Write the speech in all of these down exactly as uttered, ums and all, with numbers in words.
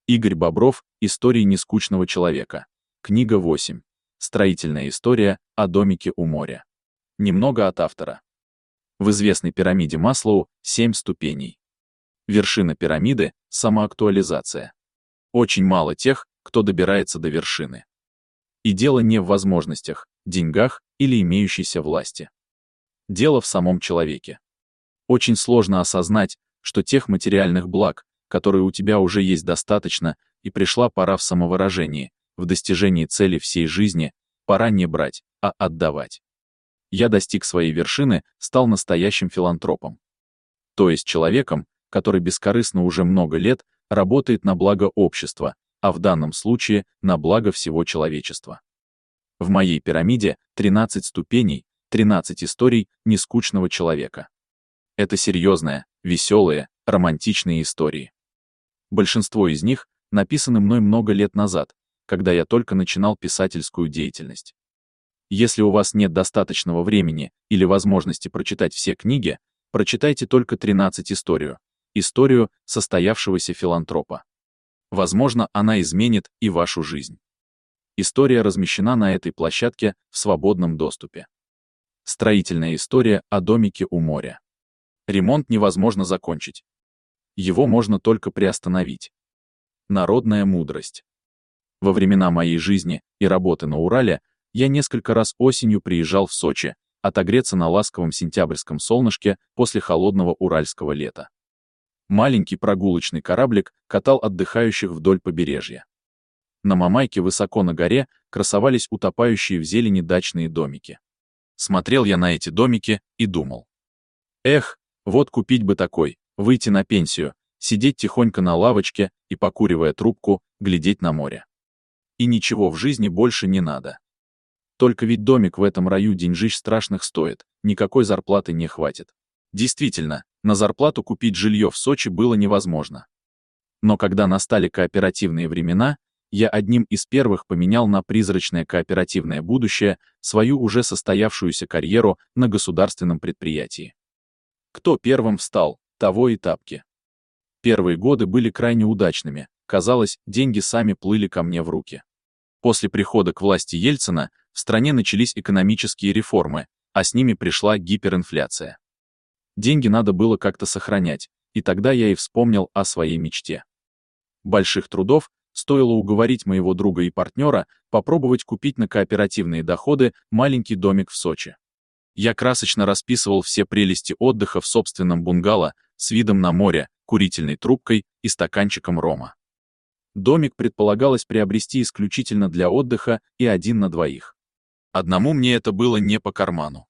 Игорь Бобров. Истории нескучного человека. Книга восемь. Строительная история о домике у моря. Немного от автора. В известной пирамиде Маслоу семь ступеней. Вершина пирамиды – самоактуализация. Очень мало тех, кто добирается до вершины. И дело не в возможностях, деньгах или имеющейся власти. Дело в самом человеке. Очень сложно осознать, что тех материальных благ, которые у тебя уже есть достаточно, и пришла пора в самовыражении, в достижении цели всей жизни, пора не брать, а отдавать. Я достиг своей вершины, стал настоящим филантропом. То есть человеком, который бескорыстно уже много лет работает на благо общества, а в данном случае на благо всего человечества. В моей пирамиде тринадцать ступеней, тринадцать историй нескучного человека. Это серьезные, веселые, романтичные истории. Большинство из них написаны мной много лет назад, когда я только начинал писательскую деятельность. Если у вас нет достаточного времени или возможности прочитать все книги, прочитайте только тринадцать историю, историю состоявшегося филантропа. Возможно, она изменит и вашу жизнь. История размещена на этой площадке в свободном доступе. Строительная история о домике у моря. Ремонт невозможно закончить. Его можно только приостановить. Народная мудрость. Во времена моей жизни и работы на Урале я несколько раз осенью приезжал в Сочи, отогреться на ласковом сентябрьском солнышке после холодного уральского лета. Маленький прогулочный кораблик катал отдыхающих вдоль побережья. На Мамайке высоко на горе красовались утопающие в зелени дачные домики. Смотрел я на эти домики и думал. Эх, вот купить бы такой, выйти на пенсию, сидеть тихонько на лавочке и, покуривая трубку, глядеть на море. И ничего в жизни больше не надо. Только ведь домик в этом раю деньжищ страшных стоит, никакой зарплаты не хватит. Действительно, на зарплату купить жилье в Сочи было невозможно. Но когда настали кооперативные времена, я одним из первых поменял на призрачное кооперативное будущее свою уже состоявшуюся карьеру на государственном предприятии. Кто первым встал, того и тапки. Первые годы были крайне удачными, казалось, деньги сами плыли ко мне в руки. После прихода к власти Ельцина в стране начались экономические реформы, а с ними пришла гиперинфляция. Деньги надо было как-то сохранять, и тогда я и вспомнил о своей мечте. Больших трудов стоило уговорить моего друга и партнера попробовать купить на кооперативные доходы маленький домик в Сочи. Я красочно расписывал все прелести отдыха в собственном бунгало с видом на море, курительной трубкой и стаканчиком рома. Домик предполагалось приобрести исключительно для отдыха и один на двоих. Одному мне это было не по карману.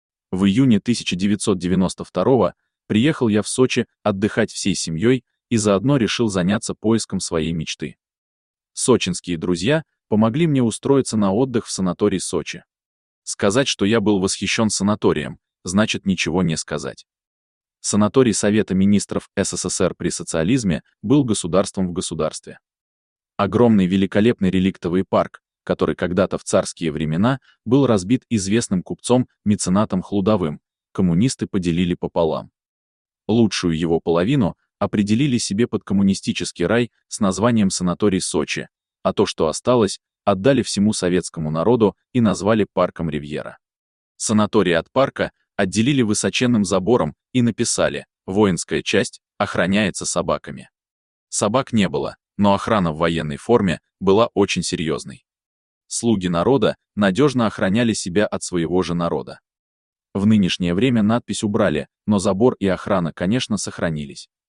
В июне тысяча девятьсот девяносто второго приехал я в Сочи отдыхать всей семьей и заодно решил заняться поиском своей мечты. Сочинские друзья помогли мне устроиться на отдых в санаторий Сочи. Сказать, что я был восхищен санаторием, значит ничего не сказать. Санаторий Совета министров СССР при социализме был государством в государстве. Огромный великолепный реликтовый парк, который когда-то в царские времена был разбит известным купцом-меценатом Хлудовым, коммунисты поделили пополам. Лучшую его половину определили себе под коммунистический рай с названием санаторий Сочи, а то, что осталось, отдали всему советскому народу и назвали парком Ривьера. Санаторий от парка отделили высоченным забором и написали: «Воинская часть охраняется собаками». Собак не было, но охрана в военной форме была очень серьезной. Слуги народа надежно охраняли себя от своего же народа. В нынешнее время надпись убрали, но забор и охрана, конечно, сохранились.